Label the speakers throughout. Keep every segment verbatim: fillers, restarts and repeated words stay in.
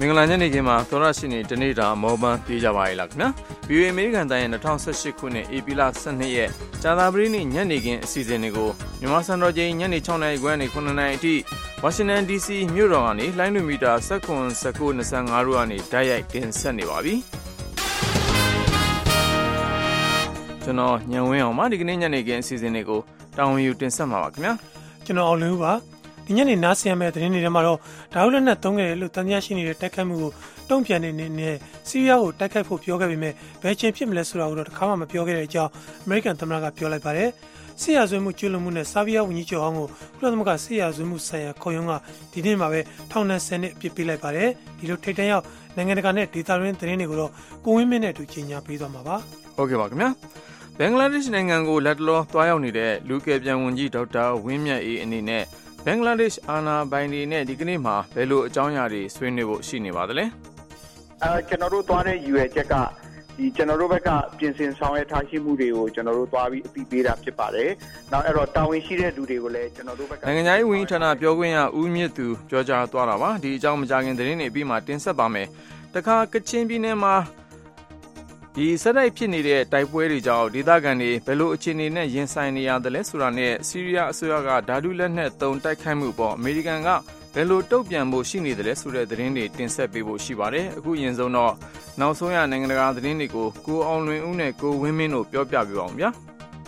Speaker 1: င်္ဂလာညနေခင်းမှာသောရရှိနေတနေ့တာမော်ဘန်ပြေးကြပါရဲ့လားခင်ဗျာ ဗီ အို အေ အမေရိကန်တိုင်းရဲ့၂၀၁၈ခုနှစ်ဧပြီလ၁၂ရက်ကြာသပတေးနေ့ညနေခင်းအစီအစဉ်တွေကိုမြန်မာစံတော်ချိန်ညနေ၆နာရီခွဲနဲ့၇နာရီအထိဝါရှင်တန် ဒီစီမြို့တော်ကနေလိုင်းနိုမီတာ၁၇ ၁၉ ၂၅တို့ကနေတိုက်ရိုက်တင်ဆက်နေပါပြီကျွန်တော်ညံဝင်းအောင်ပါဒီကနေ့ညနေခင်းအစီအစဉ်တွေကိုတာဝန်ယူတင်ဆက်မှာပါခင်ဗျာ
Speaker 2: ကျွန်တော်အောင်လင်းဦးပါဒီညနေနားဆင်ရမယ့်သတင်းတွေထဲမှာတော့ဒါဟုလက်နက်သုံးခဲ့တယ်လို့တန်တရားရှိနေတဲ့တိုက်ခိုက်မှုကိုတုံ့ပြန်နေနေတဲ့ဆီးရီးယားကိုတိုက်ခိုက်ဖို့ပြောခဲ့ပေမဲ့ဘယ်ချိန်ဖြစ်မလဲဆိုတာကိုတော့တစ်ခါမှမပြောခဲ့တဲ့အကြောင်းအမေရိကန်သမ္မတကပြောလိုက်ပါတယ်။ဆီးရီးယားဆွေးမှုကျွလွန်မှုနဲ့ဆာဗီးယားဝန်ကြီးချုပ်ဟောင်းကိုကုလသမဂ္ဂဆီးရီးယားဆွေးမှုဆိုင်ရာခုံရုံးကဒီနေ့မှာပဲထောင်ဒဏ်၁၀နှစ်အပြစ်ပေးလိုက်ပါတယ်။ဒီလိုထိပ်တန်းရောက်နိုင်ငံတကာနဲ့ဒေသတွင်းသတင်းတွေကိုတော့ကိုဝင်းမင်းနဲ့အတူကြီးညာပေးသွားမှာပါ
Speaker 1: ။ဟုတ်ကဲ့ပါခင်ဗျာ။ဘင်္ဂလားဒေ့ရှ်နိုင်ငံကိုလက်တလောသွားရောက်နေတဲ့လူကယ်ပြန်ဝန်ကြီးဒေါက်တာဝင်းမြတ်အေးအနေနဲ့ဘင်္ဂလားဒေ့ရှ်အာဏာပိုင်တွေနဲ့ဒီကနေ့မှာဘယ်လိုအကြောင်းအရာတွေဆွေးနွေးဖို့ရှိနေပါသလဲ
Speaker 3: အဲကျွန်တော်တို့သွားတဲ့ ယူ အယ် ချက်ကဒီကျွန်တော်တို့ဘက်ကပြင်ဆင်ဆောင်ရွက်ထားရှိမှုတွေကိုကျွန်တော်တို့သွားပြီးအသိပေးတာဖြစ်ပါတယ်။နောက်အဲ့တော့တာဝန်ရှိတဲ့လူတွေကိုလည်းကျွန်တော်တို့ဘက်က
Speaker 1: နိုင်ငံသားရေးဝန်ကြီးဌာနပြောခွင့်ရဦးမြင့်သူပြောကြားသွားတာပါဒီအကြောင်းမကြာခင်သတင်းတွေပြီးမှတင်ဆက်ပါမယ်။တခါကချင်ပြည်နယ်မှာဒီဆက်တိုက်ဖြစ်နေတဲ့တိုက်ပွဲတွေကြောင့်ဒေသခံတွေဘယ်လိုအခြေအနေနဲ့ရင်ဆိုင်နေရတယ်လဲဆိုတာနဲ့ဆီးရီးယားအစိုးရကဓာတုလက်နက်သုံးတိုက်ခိုက်မှုပေါ်အမေရိကန်ကဘယ်လိုတုံ့ပြန်ဖို့ရှိနေတယ်လဲဆိုတဲ့သတင်းတွေတင်ဆက်ပေးဖို့ရှိပါတယ်အခုရင်ဆုံးတော့နောက်ဆုံးရနိုင်ငံတကာသတင်းတွေကိုကိုအောင်လွင်ဦးနဲ့ကိုဝင်းမင်းတို့ပြောပြပေးပါအောင်ဗျာ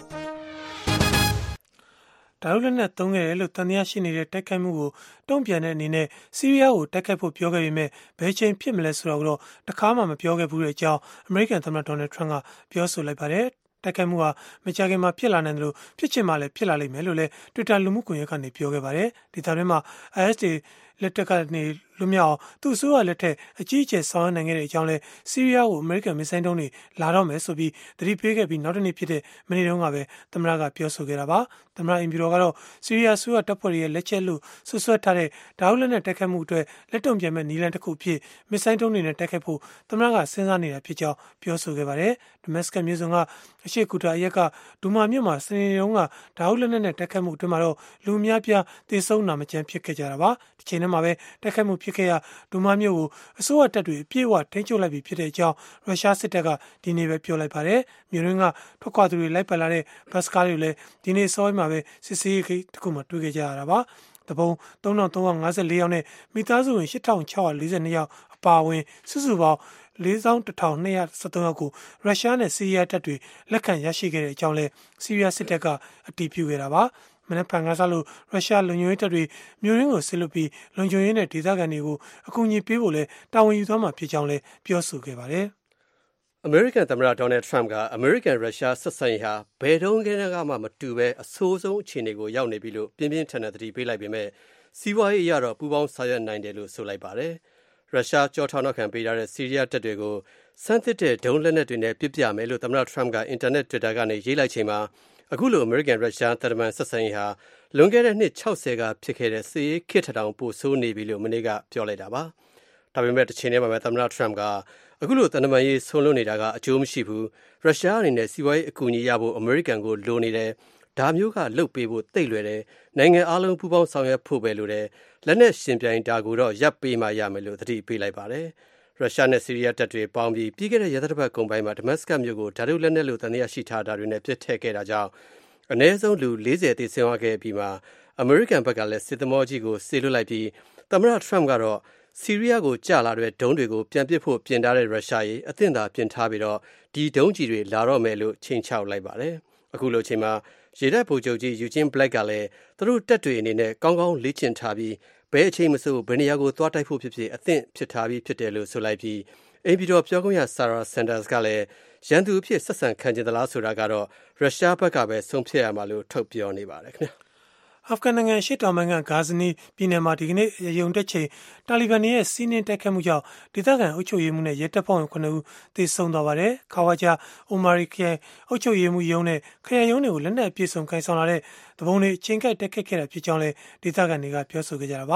Speaker 2: ဒါရုလက်နက်သုံးခဲ့တယ်လို့တန်တရားရှိနေတဲ့တိုက်ခိုက်မှုကိုတုံ့ပြန်တဲ့အနေနဲ့ဆီးရီးယားကိုတိုက်ခိုက်ဖို့ပြောခဲ့ပေမဲ့ဘယ်ချိန်ဖြစ်မလဲဆိုတာကိုတော့တခါမှမပြောခဲ့ဘူးတဲ့အကြောင်းအမေရိကန်သမ္မတဒေါ်နယ်ထရန့်ကပြောဆိုလိုက်ပါတယ်တိုက်ခိုက်မှုဟာမကြာခင်မှာဖြစ်လာနိုင်တယ်လို့ဖြစ်ချင်မှလည်းဖြစ်လာလိမ့်မယ်လို့လည်း Twitter လူမှုကွန်ရက်ကနေပြောခဲ့ပါတယ်ဒီသတင်းမှာ အိုင် အက်စ် တွေလက်ထက်ကနေလွတ်မြောက်အောင်သူ့အစိုးရလက်ထက်အကြီးအကျယ်ဆောင်ရွက်နိုင်ခဲ့တဲ့အကြောင်းလဲဆီးရီးယားကိုအမေရိကန်မစ်ဇိုင်းဒုံးတွေလာတော့မယ်ဆိုပြီးသတိပေးခဲ့ပြီးနောက်တစ်နေ့ဖြစ်တဲ့မနေ့တုန်းကပဲသမ္မတကပြောဆိုခဲ့တာပါသမ္မတအင်ဘီရိုကတော့ဆီးရီးယားအစိုးရတပ်ဖွဲ့တွေရဲ့လက်ချက်လို့ဆွဆွဲထားတဲ့ဒါဟုလက်နက်တိုက်ခိုက်မှုအတွက်လက်တုံ့ပြန်မဲ့နည်းလမ်းတစ်ခုဖြစ်မစ်ဇိုင်းဒုံးတွေနဲ့တိုက်ခိုက်ဖို့သမ္မတကစဉ်းစားနေတာဖြစ်ကြောင်းပြောဆိုခဲ့ပါတယ်ဒမတ်စကတ်မြို့စုံကအရှိကူတာအရက်ကဒူမာမြို့မှာစနေနေ့တုန်းကဒါဟုလက်နက်နဲ့တိုက်ခိုက်မှုအတွင်းမှာတော့လူအများပြားသေဆုံးနာမကျန်းဖြစ်ခဲ့ကြတာပါဒီချိန်ထဲမှာပဲတိုက်ခိုက်မှုဖြစ်ခဲ့ရဒူမာမြို့ကိုအစိုးရတပ်တွေအပြည့်အဝထိန်းချုပ်လိုက်ပြီဖြစ်တဲ့အကြောင်းရုရှားစစ်တပ်ကဒီနေ့ပဲပြောလိုက်ပါတယ်မြို့ရင်းကထွက်ခွာသူတွေလိုက်ပတ်လာတဲ့ဘတ်စကားတွေလည်းဒီနေ့စောပိုင်းမှာပဲစစ်ဆေးရေးဂိတ်တစ်ခုမှတွေ့ခဲ့ကြရတာပါတပုံသုံးထောင်သုံးရာ၅၄ယောက်နဲ့မိသားစုဝင်၈ထောင်၆ရာ၄၂ယောက်အပါအဝင်စုစုပေါင်းလေးသောင်းတစ်ထောင်နှစ်ရာ၁၃ယောက်ကိုရုရှားနဲ့ဆီးရီးယားတပ်တွေလက်ခံရရှိခဲ့တဲ့အကြောင်းလဲဆီးရီးယားစစ်တပ်ကအတည်ပြုခဲ့တာပါမနက်ဖြန်ကစားလို့ရုရှားလုံခြုံရေးတပ်တွေမြို့ရင်းကိုဆစ်လွတ်ပြီးလုံခြုံရေးနဲ့ဒေသခံတွေကိုအကူအညီပေးဖို့လဲတာဝန်ယူသွားမှာဖြစ်ကြောင်းလဲပြောဆိုခဲ့ပါတယ်
Speaker 4: အမေရိကန်သမ္မတဒေါ်နယ်ထရန့်ကအမေရိကန်ရုရှားဆက်ဆံရေးဟာဘယ်တုန်းကမှမတူပဲအဆိုးဆုံးအခြေအနေကိုရောက်နေပြီလို့ပြင်းပြင်းထန်ထန်သတိပေးလိုက်ပေမဲ့စီးပွားရေးအရတော့ပူးပေါင်းဆောင်ရွက်နိုင်တယ်လို့ဆိုလိုက်ပါတယ်ရုရှားကြောထောက်နောက်ခံပေးထားတဲ့ဆီးရီးယားတပ်တွေကိုစမ်းသစ်တဲ့ဒုံးလက်နက်တွေနဲ့ပစ်ပြမယ်လို့သမ္မတထရန့်ကအင်တာနက် Twitter ကနေရေးလိုက်ချိန်မှာအခုလိုအမေရိကန်ရုရှားတပ်မန်ဆက်ဆံရေးဟာလွန်ခဲ့တဲ့နှစ်၆၀ကဖြစ်ခဲ့တဲ့စစ်ရေးခေတ်ထောင်ပိုဆိုးနေပြီလို့မနေ့ကပြောလိုက်တာပါဒါပေမဲ့တစ်ချိန်တည်းမှာပဲသမ္မတထရန့်ကအခုလိုတပ်မန်ရေးဆွံ့လွတ်နေတာကအကျိုးမရှိဘူးရုရှားအနေနဲ့စီးပွားရေးအကူအညီရဖို့အမေရိကန်ကိုလိုနေတယ်ဒါမျိုးကလှုပ်ပေးဖို့တိတ်လွယ်တယ်နိုင်ငံအားလုံးပူးပေါင်းဆောင်ရွက်ဖို့ပဲလိုတယ်လက်နက်ရှင်ပြိုင်တာကိုတော့ရပ်ပေးမှရမယ်လို့သတိပေးလိုက်ပါတယ်ရုရှားနဲ့ဆီးရီးယားတပ်တွေပေါင်းပြီးပြီးခဲ့တဲ့ရက်သတ္တပတ်ကုန်ပိုင်းမှာဒမတ်စကတ်မြို့ကိုဓာတုလက်နက်လို့တန်တရားရှိထားတာတွေနဲ့ပြစ်ထည့်ခဲ့တာကြောင့်အနည်းဆုံးလူ၄၀သေဆုံးခဲ့ပြီးမှအမေရိကန်ဘက်ကလည်းစစ်သမောကြီးကိုဆေးလွတ်လိုက်ပြီးသမ္မတထရန့်ကတော့ဆီးရီးယားကိုကြာလာတဲ့ဒုံးတွေကိုပြန်ပစ်ဖို့ပြင်ထားတဲ့ရုရှားရေးအသင့်သာပြင်ထားပြီးတော့ဒီဒုံးကြီးတွေလာတော့မယ်လို့ချိန်ချောက်လိုက်ပါတယ်အခုလိုချိန်မှာရေတပ်ဗိုလ်ချုပ်ကြီးယူဂျင်ဘလက်ကလည်းသူတို့တပ်တွေအနေနဲ့ကောင်းကောင်းလေ့ကျင့်ထားပြီးဘယ်အချိန်မဆိုဘယ်နေရာကိုသွားတိုက်ဖို့ဖြစ်ဖြစ်အသင့်ဖြစ်ထားပြီးဖြစ်တယ်လို့ဆိုလိုက်ပြီးအိမ်ပြည်တော်ပြောခွင့်ရဆာရာဆန်ဒါစ်ကလည်းရန်သူအဖြစ်ဆက်ဆံခံကျင်သလားဆိုတာကတော့ရုရှားဘက်ကပဲဆုံးဖြတ်ရမှာလို့ထုတ်ပြောနေပါတယ်ခင်ဗျာ
Speaker 2: အာဖဂန်နိုင်ငံရှေ့တောင်ပိုင်းကဂါဇနီပြည်နယ်မှာဒီကနေ့ရုံတက်ချိန်တာလီဘန်ရဲ့စီးနင်းတိုက်ခတ်မှုကြောင့်ဒေသခံအုပ်ချုပ်ရေးမှူးနဲ့ရဲတပ်ဖွဲ့ဝင်ခုနှစ်ဦးသေဆုံးသွားပါတယ်။ခါဝါဂျာအိုမာရီခရိုင်အုပ်ချုပ်ရေးမှူးရုံးနဲ့ခရိုင်ရုံးတွေကိုလက်နက်အပြည့်စုံကိုင်ဆောင်လာတဲ့တပုံတွေချင်းကိုက်တက်ခတ်ခဲ့တာဖြစ်ကြောင်းလည်းဒေသခံတွေကပြောဆိုခဲ့ကြတာပါ။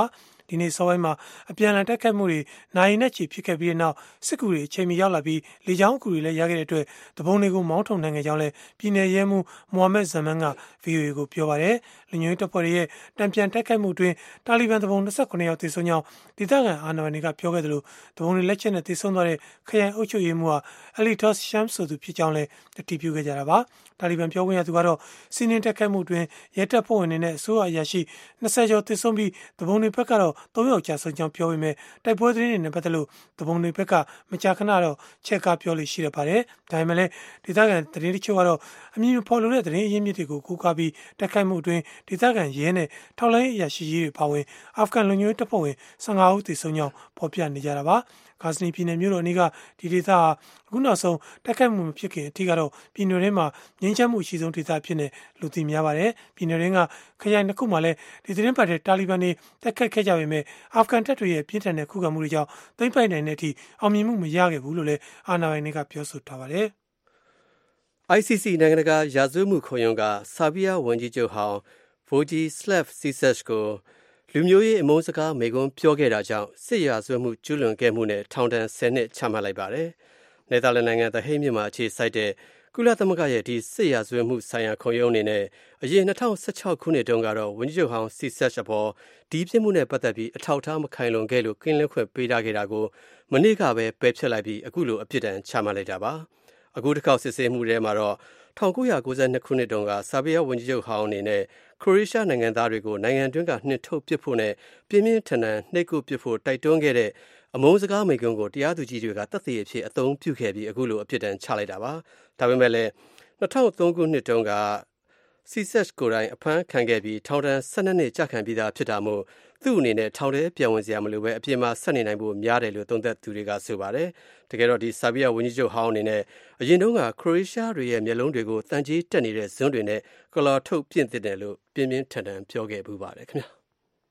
Speaker 2: ဒီနေ့စောပိုင်းမှာအပြန်အလှန်တိုက်ခိုက်မှုတွေနိုင်နဲ့ချီဖြစ်ခဲ့ပြီးနောက်စစ်ကူတွေအချိန်မီရောက်လာပြီးလေကြောင်းအကူတွေလည်းရခဲ့တဲ့အတွက်တပုံတွေကိုမောင်းထုတ်နိုင်ခဲ့ကြောင်းလည်းပြည်내ရဲမှူးမိုဟာမက်ဇမန်က ဗွီအိုအေကိုပြောပါတယ်။လူမျိုးရေးတပ်ဖွဲ့တွေရဲ့တံပြန်တိုက်ခိုက်မှုအတွင်းတာလီဘန်တပုံ၂၉ယောက်သေဆုံးကြောင်းဒေသခံအာဏာပိုင်တွေကပြောခဲ့သလိုတပုံတွေလက်ချက်နဲ့သေဆုံးသွားတဲ့ခရိုင်အုပ်ချုပ်ရေးမှူးဟာအလီတော့ရှမ်ဆိုသူဖြစ်ကြောင်းလည်းအတည်ပြုခဲ့ကြတာပါ။တာလီဘန်ပြောခွင့်ရသူကတော့စီးနင်းတိုက်ခိုက်မှုအတွင်းရဲတပ်ဖွဲ့ဝင်တွေနဲ့အစိုးရအရာရှိ၂၀ကျော်သေဆုံးပြီးတပုံတွေဘက်ကတော့၃ယောက်ကြာဆုံးကြောင်းပြောပေမဲ့တိုက်ပွဲသတင်းတွေနဲ့ပတ်သက်လို့တပုံတွေဘက်ကမကြာခဏတော့ချက်ကားပြောလို့ရှိရပါတယ်။ဒါပေမဲ့လည်းဒေသခံသတင်းတချို့ကတော့အမည်မဖော်လိုတဲ့သတင်းအရင်းမြစ်တွေကိုကိုးကားပြီးတိုက်ခိုက်မှုအတွင်းဒေသခံရဲနဲ့ထောက်လှမ်းရေးအရာရှိကြီးတွေပါဝင်အာဖဂန်လူမျိုးတပ်ဖွဲ့ဝင်၁၅ဦးသေဆုံးကြောင်းဖော်ပြနေကြတာပါ။ဂါဇနီပြည်နယ်မြို့တော်အနီးကဒီဒေသဟာအခုနောက်ဆုံးတိုက်ခိုက်မှုမဖြစ်ခင်အထိကတော့ပြည်နယ်ထဲမှာငြိမ်းချမ်းမှုအရှိဆုံးဒေသဖြစ်နေလူသိများပါတယ်။ပြည်နယ်ရင်းကခရိုင်တစ်ခုမှလည်းဒီသတင်းပတ်တဲ့တာလီဘန်တွေတိုက်ခိုက်ခဲ့ကြပေမဲ့အာဖဂန်တပ်တွေရဲ့ပြင်းထန်တဲ့ခုခံမှုတွေကြောင့်သိမ်းပိုက်နိုင်တဲ့အထိအောင်မြင်မှုမရခဲ့ဘူးလို့လည်းအာဏာပိုင်တွေကပြောဆိုထားပါတယ်
Speaker 4: ။ I C C နိုင်ငံတကာရာဇဝတ်မှုခုံရုံးကဆာဘီးယားဝန်ကြီးချုပ်ဟောင်းဗိုဂျီစလက်စီဆက်ကိုလူမျိုးရေးအမုန်းစကားမိန့်ခွန်းပြောခဲ့တာကြောင့်စစ်ရာဇဝတ်မှုကျူးလွန်ခဲ့မှုနဲ့ထောင်ဒဏ်၁၀နှစ်ချမှတ်လိုက်ပါတယ်။နယ်သာလန်နိုင်ငံThe Hagueမြို့မှာအခြေစိုက်တဲ့ကုလသမဂ္ဂရဲ့ဒီစစ်ရာဇဝတ်မှုဆိုင်ရာခုံရုံးအနေနဲ့အရင်၂၀၁၆ခုနှစ်တုန်းကတော့ဝန်ကြီးချုပ်ဟောင်းစီဆက်အပေါ်ဒီပြစ်မှုနဲ့ပတ်သက်ပြီးအထောက်အထားမခိုင်လုံခဲ့လို့ကင်းလွတ်ခွင့်ပေးထားခဲ့တာကိုမနေ့ကပဲပယ်ဖျက်လိုက်ပြီးအခုလိုအပြစ်ဒဏ်ချမှတ်လိုက်တာပါ။အခုတစ်ခေါက်စစ်ဆေးမှုထဲမှာတော့၁၉၉၂ခုနှစ်တုန်းကဆာဘီးယားဝန်ကြီးချုပ်ဟောင်းအနေနဲ့ခရိုအေးရှားနိုင်ငံသားတွေကိုနိုင်ငံတွင်းကနှင်ထုတ်ပစ်ဖို့နဲ့ပြင်းပြင်းထန်ထန်နှိပ်ကွပ်ပစ်ဖို့တိုက်တွန်းခဲ့တဲ့အမုန်းစကားမိန့်ခွန်းကိုတရားသူကြီးတွေကသက်သေအဖြစ်အသုံးပြုခဲ့ပြီးအခုလိုအပြစ်ဒဏ်ချလိုက်တာပါ။ဒါပေမဲ့လည်း၂၀၀၃ခုနှစ်တုန်းကစီဆက်ကိုယ်တိုင်အဖမ်းခံခဲ့ပြီးထောင်ဒဏ်၁၂နှစ်ကြာခံပြီးသားဖြစ်တာမို့သူ့အနေနဲ့ထောင်ထဲပြန်ဝင်စရာမလိုပဲအပြင်မှာဆက်နေနိုင်ဖို့များတယ်လို့သုံးသပ်သူတွေကဆိုပါတယ်။တကယ်တော့ဒီဆာဘီးယားဝန်ကြီးချုပ်ဟောင်းအနေနဲ့အရင်တုန်းကခရိုအေးရှားတွေရဲ့မျက်လုံးတွေကိုတန်ကြေးတက်နေတဲ့ဇွန်းတွေနဲ့ကလော်ထုတ်ပြင့်တဲ့တယ်လို့ပြင်းပြင်းထန်ထန်ပြောခဲ့ပူပါတယ်ခင်ဗျာ။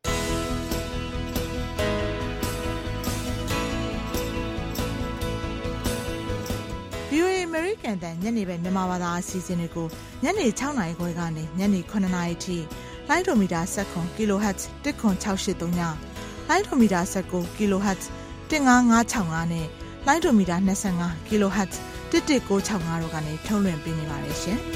Speaker 5: ဗွီအိုအေ American တန်ညနေပဲမြန်မာဘာသာအစီအစဉ်တွေကိုညနေ၆နာရီခွဲကနေညနေ၇နာရီထိလိုင်းဒိုမီတာ၁၇ kilohertz ၁ခွန်၆၈၃ညလိုင်းဒိုမီတာ၁၉ kilohertz ၁၅၅၆၅နဲ့လိုင်းဒိုမီတာ၂၅ kilohertz ၁၁၉၆၅တို့ကနေထုတ်လွှင့်ပေးနေပါတယ်ရှင်။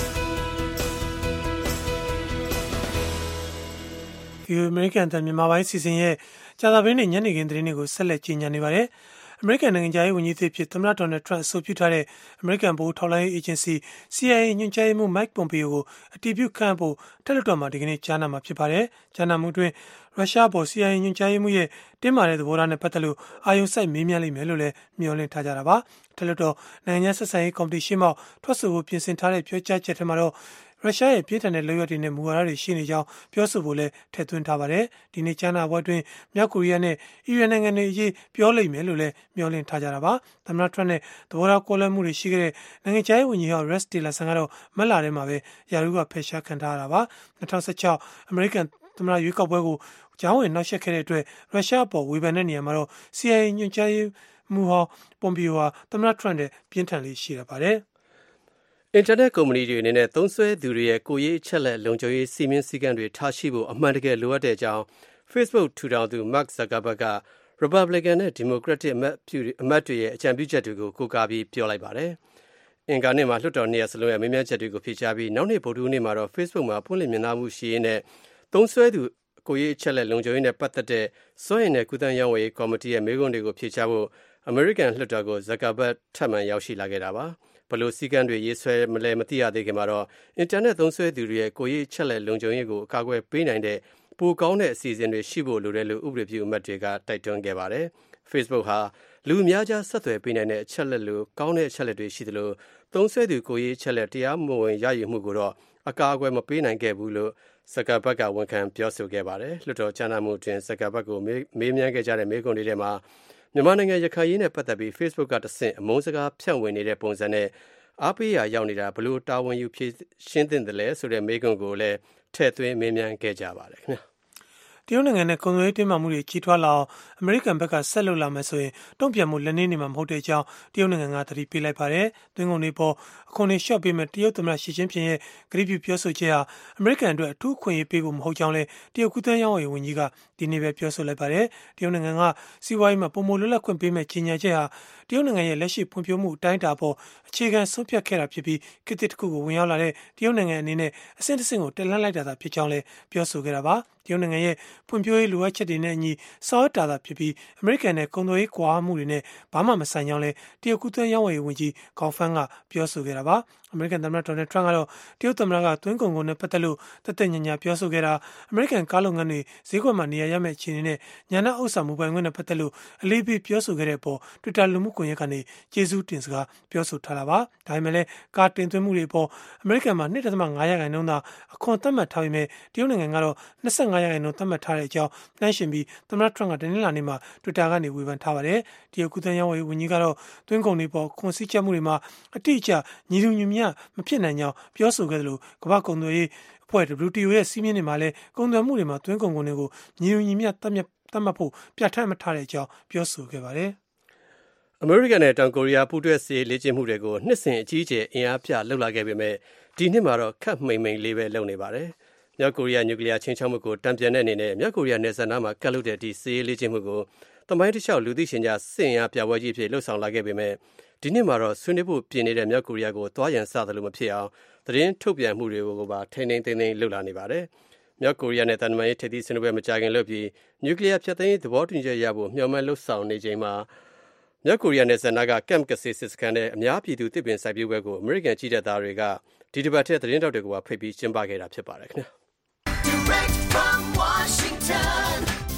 Speaker 2: ဗွီအိုအေ American တန်မြန်မာပိုင်းစီစဉ်ရဲ့ကြာသပတေးနေ့ညနေခင်းသတင်းတွေကိုဆက်လက်ကြီးညာနေပါတယ်။အမေရိကန်နိုင်ငံခြားရေးဝန်ကြီးသစ်ဖြစ်သမ္မတဒေါ်နယ်ထရန့်အဆိုပြုထားတဲ့အမေရိကန်ဗဟိုထောက်လှမ်းရေးအေဂျင်စီ C I A ညွှန်ကြားရေးမှူး Mike Pompeo ကိုအတည်ပြုခန့်ဖို့အထက်လွှတ်တော်မှာဒီကနေ့ကြားနာမှာဖြစ်ပါတယ်။ကြားနာမှုအတွင်းရုရှားအပေါ် C I A ညွှန်ကြားရေးမှူးရဲ့တင်းမာတဲ့သဘောထားနဲ့ပတ်သက်လို့အာရုံစိုက်မေးမြန်းလိမ့်မယ်လို့လည်းမျှော်လင့်ထားကြတာပါ။အထက်လွှတ်တော်နိုင်ငံခြားဆက်ဆံရေးကော်မတီရှေ့မှောက်ထွက်ဆိုဖို့ပြင်ဆင်ထားတဲ့ပြောကြားချက်ထဲမှာတော့ရုရှားရဲ့ပြင်းထန်တဲ့လုပ်ရပ်တွေနဲ့မူဝါဒတွေရှိနေကြောင်းပြောဆိုဖို့လည်းထည့်သွင်းထားပါတယ်။ဒီနေ့ကြားနာပွဲအတွင်းမြောက်ကိုရီးယားနဲ့အီရန်နိုင်ငံတွေအရေးပြောလိမ့်မယ်လို့လည်းမျှော်လင့်ထားကြတာပါ။သမ္မတထရန့်နဲ့သဘောထားကွဲလွဲမှုတွေရှိခဲ့တဲ့နိုင်ငံခြားရေးဝန်ကြီးဟောင်း Rex Tillerson ကတော့မတ်လထဲမှာပဲယာရုကဖယ်ရှားခံထားရတာပါ။၂၀၁၆အမေရိကန်သမ္မတရွေးကောက်ပွဲကိုကြောင်းဝင်နှောက်ယှက်ခဲ့တဲ့အတွက်ရုရှားအပေါ်ဝေဖန်တဲ့နေရာမှာတော့ C I A ညွှန်ကြားရေးမှူးဟောင်း Pompeo ဟာသမ္မတထရန့်နဲ့ပြင်းထန်လေးရှိရပါတယ်။
Speaker 4: အင်တာနက်ကုမ္ပဏီတွေအနေနဲ့သုံးစွဲသူတွေရဲ့ကိုယ်ရေးအချက်လက်လုံခြုံရေးစီမင်းစည်းကမ်းတွေထားရှိဖို့အမှန်တကယ်လိုအပ်တဲ့အကြောင်း Facebook ထူထောင်သူ Mark Zuckerberg က Republican နဲ့ Democratic အမတ်အမတ်တွေရဲ့အကြံပြုချက်တွေကိုကိုးကားပြီးပြောလိုက်ပါတယ်။အင်္ဂါနေ့မှာလွှတ်တော်နှစ်ရပ်စလုံးရဲ့မေးမြန်းချက်တွေကိုဖြေကြားပြီးနောက်နေ့ဗုဒ္ဓဟူးနေ့မှာတော့ Facebook မှာပွင့်လင်းမြင်သာမှုရှိရေးနဲ့သုံးစွဲသူကိုယ်ရေးအချက်လက်လုံခြုံရေးနဲ့ပတ်သက်တဲ့စွမ်းရည်နဲ့ကုသရေးဝန်ကြီးကော်မတီရဲ့မေးခွန်းတွေကိုဖြေကြားဖို့ American လွှတ်တော်ကို Zuckerberg ထပ်မံရောက်ရှိလာခဲ့တာပါ။ဘလို့စည်းကမ်းတွေရေးဆွဲမလဲမသိရသေးခင်မှာတော့အင်တာနက်သုံးစွဲသူတွေရဲ့ကိုယ်ရေးချက်လက်လုံခြုံရေးကိုအကာအကွယ်ပေးနိုင်တဲ့ပိုကောင်းတဲ့အစီအစဉ်တွေရှိဖို့လိုတယ်လို့ဥပဒေပြုအမတ်တွေကတိုက်တွန်းခဲ့ပါတယ်။ Facebook ဟာလူအများကြားဆက်သွယ်ပေးနိုင်တဲ့အချက်လက်လိုကောင်းတဲ့အချက်လက်တွေရှိသလိုသုံးစွဲသူကိုယ်ရေးချက်လက်တရားမဝင်ရယူမှုကိုတော့အကာအကွယ်မပေးနိုင်ခဲ့ဘူးလို့Zuckerberg ကဝန်ခံပြောဆိုခဲ့ပါတယ်။လွှတ်တော်ကြားနာမှုတွင် Zuckerberg ကိုမေးမြန်းခဲ့ကြတဲ့မေးခွန်းတွေထဲမှာမြန်မာနိုင်ငံရခိုင်ရေးနဲ့ပတ်သက်ပြီး Facebook ကတဆင့်အမုန်းစကားဖြန့်ဝေနေတဲ့ပုံစံနဲ့အားပေးရာရောက်နေတာဘလို့တာဝန်ယူဖြည့်ရှင်းသင့်တယ်လဲဆိုတဲ့မေးခွန်းကိုလည်းထည့်သွင်းမေးမြန်းခဲ့ကြပါတယ်ခင်ဗျာ
Speaker 2: တရုတ်နိုင်ငံနဲ့ကုန်သွယ်ရေးတင်းမာမှုတွေကြီးထွားလာအောင်အမေရိကန်ဘက်ကဆက်လုပ်လာမယ်ဆိုရင်တုံ့ပြန်မှုလက်နည်းနေမှာမဟုတ်တဲ့အကြောင်းတရုတ်နိုင်ငံကသတိပေးလိုက်ပါတယ်။သွင်းကုန်တွေပေါ်အခွန်တွေလျှော့ပေးမဲ့တရုတ်သမ္မတရှီကျင်းဖျင်ရဲ့ကတိပြုပြောဆိုချက်ဟာအမေရိကန်အတွက်အထူးခွင့်ရေးပေးဖို့မဟုတ်ကြောင်းလည်းတရုတ်ကူးသန်းရောင်းဝယ်ရေးဝန်ကြီးကဒီနေ့ပဲပြောဆိုလိုက်ပါတယ်။တရုတ်နိုင်ငံကစီးပွားရေးမှာပုံမလွတ်လပ်ခွင့်ပေးမဲ့ကြီးညာချက်ဟာတရုတ်နိုင်ငံရဲ့လက်ရှိဖွံ့ဖြိုးမှုအတိုင်းအတာပေါ်အခြေခံဆုံးဖြတ်ခဲ့တာဖြစ်ပြီးခေတ်သစ်တစ်ခုကိုဝင်ရောက်လာတဲ့တရုတ်နိုင်ငံအနေနဲ့အဆင့်တစ်ဆင့်ကိုတက်လှမ်းလိုက်တာသာဖြစ်ကြောင်းလည်းပြောဆိုခဲ့တာပါ။တရုတ်နိုင်ငံရဲ့ဖွံ့ဖြိုးရေးလိုအပ်ချက်တွေနဲ့အညီဆောင်ရွက်တာသာဖြစ်ပြီးအမေရိကန်နဲ့ကုန်သွယ်ရေးကွာမှုတွေနဲ့ဘာမှမဆိုင်ကြောင်းလည်းတရုတ်ကူးသန်းရောင်းဝယ်ရေးဝန်ကြီးကောင်ဖန်ကပြောဆိုခဲ့တာပါ။အမေရိကန်သမ္မတဒေါ်နယ်ထရန့်ကတော့တရုတ်သမ္မတကသွင်းကုန်ကုန်နဲ့ပတ်သက်လို့တက်တက်ညံ့ညံ့ပြောဆိုခဲ့တာအမေရိကန်ကားလုပ်ငန်းတွေဈေးကွက်မှာနေရာရမယ့်အခြေအနေနဲ့ညာနာဥစ္စာမူပိုင်ခွင့်နဲ့ပတ်သက်လို့အလေးပေးပြောဆိုခဲ့တဲ့အပေါ် Twitter လူမှုကွန်ရက်ကနေကျေးဇူးတင်စကားပြောဆိုထားတာပါ။ဒါပေမဲ့လည်းကားတင်သွင်းမှုတွေအပေါ်အမေရိကန်မှာ ၂ ဒသမ ၅ ရာခိုင်နှုန်းသာအခွန်သတ်မှတ်ထားပေမဲ့တရုတ်နိုင်ငံကတော့၂၅ ရာခိုင်နှုန်းသတ်မှတ်ထားတဲ့အကြောင်းနှိုင်းယှဉ်ပြီးသမ္မတထရန့်ကတနင်္လာနေ့မှာ Twitter ကနေဝေဖန်ထားပါတယ်။တရုတ်ကူးသန်းရောင်းဝယ်ရေးဝန်ကြီးကတော့သွင်းကုန်တွေပေါ်ခွန်စည်းချက်မှုတွေမှာအတိအကျညီတူညီမျှမဖြစ်နိုင်ကြောင်းပြောဆိုခဲ့တယ်လို့ကမ္ဘာ့ကုန်သွယ်ရေးအဖွဲ့ ဒဘလျူ တီ အို ရဲ့စီးမြင်တွေမှာလည်းကုန်သွယ်မှုတွေမှာသွင်းကုန်ကုန်တွေကိုညီတူညီမျှသတ်မှတ်သတ်မှတ်ဖို့ပြဋ္ဌာန်းမထားတဲ့အကြောင်းပြောဆိုခဲ့ပါတယ်
Speaker 4: ။အမေရိကန်နဲ့တောင်ကိုရီးယားပူးတွဲစစ်လေ့ကျင့်မှုတွေကိုနှစ်စဉ်အကြီးအကျယ်အင်အားပြလှုပ်လာခဲ့ပေမဲ့ဒီနှစ်မှာတော့ခက်မိန်မိန်လေးပဲလုပ်နေပါတယ်။မြောက်ကိုရီးယားနျူကလ িয়ার ချင်းချောက်မှုကိုတံပြန်တဲ့အနေနဲ့မြောက်ကိုရီးယားနယ်စပ်နားမှာကတ်လုပ်တဲ့ဒီစစ်လေ့ကျင့်မှုကိုသမိုင်းတစ်လျှောက်လူသိရှင်ကြားစစ်အင်အားပြပွဲကြီးဖြစ်လှုပ်ဆောင်လာခဲ့ပေမဲ့ဒီနှစ်မှာတော့ဆွေးနွေးဖို့ပြင်နေတဲ့မြောက်ကိုရီးယားကိုတွားရန်စသလိုမဖြစ်အောင်သတင်းထုတ်ပြန်မှုတွေကိုပါထိန်းထိန်းသိမ်းသိမ်းလုပ်လာနေပါတယ်။မြောက်ကိုရီးယားနဲ့တန်တမာရေးထိပ်သီးဆွေးနွေးပွဲမကြာခင်လုပ်ပြီးနျူကလ িয়ার ဖျက်သိမ်းရေးသဘောတူညီချက်ရဖို့မျှော်မှန်းလှုပ်ဆောင်နေချိန်မှာမြောက်ကိုရီးယားနယ်စပ်နားကကမ်ကဆေးစစ်စခန်းနဲ့အများပြည်သူတစ်ပင်စိုက်ပျိုးပွဲကိုအမေရိကန်ကြီးတပ်သားတွေကဒီတစ်ပတ်ထဲသတင်းတောက်တွေကိုဖိတ်ပြီးကျင်းပခဲ့တာဖြစ်ပါတယ်ခင်ဗျာ။ Direct from Washington,